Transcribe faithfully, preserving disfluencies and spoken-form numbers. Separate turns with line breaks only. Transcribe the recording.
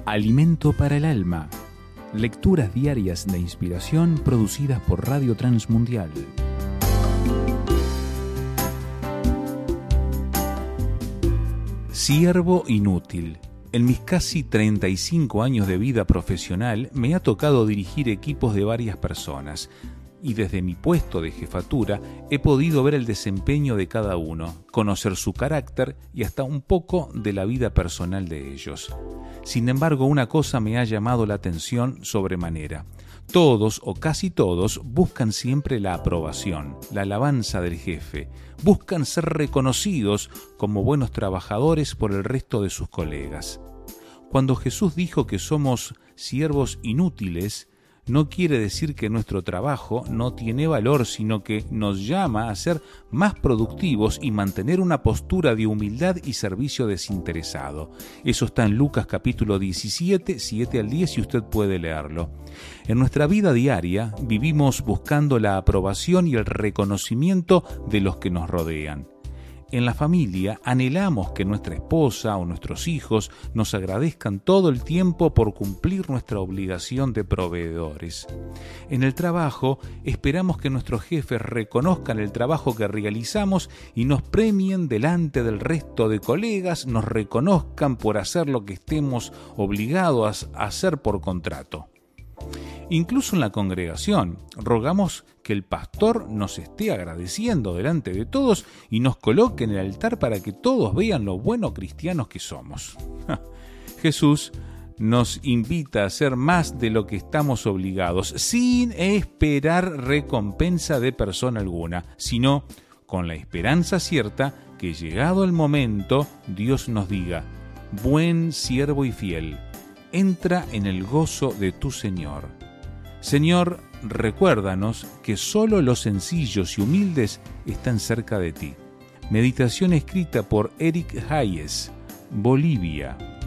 Alimento para el alma. Lecturas diarias de inspiración producidas por Radio Transmundial. Siervo inútil. En mis casi treinta y cinco años de vida profesional me ha tocado dirigir equipos de varias personas y desde mi puesto de jefatura he podido ver el desempeño de cada uno, conocer su carácter y hasta un poco de la vida personal de ellos. Sin embargo, una cosa me ha llamado la atención sobremanera. Todos o casi todos buscan siempre la aprobación, la alabanza del jefe. Buscan ser reconocidos como buenos trabajadores por el resto de sus colegas. Cuando Jesús dijo que somos siervos inútiles, no quiere decir que nuestro trabajo no tiene valor, sino que nos llama a ser más productivos y mantener una postura de humildad y servicio desinteresado. Eso está en Lucas capítulo diecisiete, siete al diez, y usted puede leerlo. En nuestra vida diaria vivimos buscando la aprobación y el reconocimiento de los que nos rodean. En la familia anhelamos que nuestra esposa o nuestros hijos nos agradezcan todo el tiempo por cumplir nuestra obligación de proveedores. En el trabajo esperamos que nuestros jefes reconozcan el trabajo que realizamos y nos premien delante del resto de colegas, nos reconozcan por hacer lo que estemos obligados a hacer por contrato. Incluso en la congregación, rogamos que el pastor nos esté agradeciendo delante de todos y nos coloque en el altar para que todos vean lo buenos cristianos que somos. Jesús nos invita a hacer más de lo que estamos obligados, sin esperar recompensa de persona alguna, sino con la esperanza cierta que llegado el momento, Dios nos diga: buen siervo y fiel, entra en el gozo de tu Señor. Señor, recuérdanos que solo los sencillos y humildes están cerca de ti. Meditación escrita por Eric Hayes, Bolivia.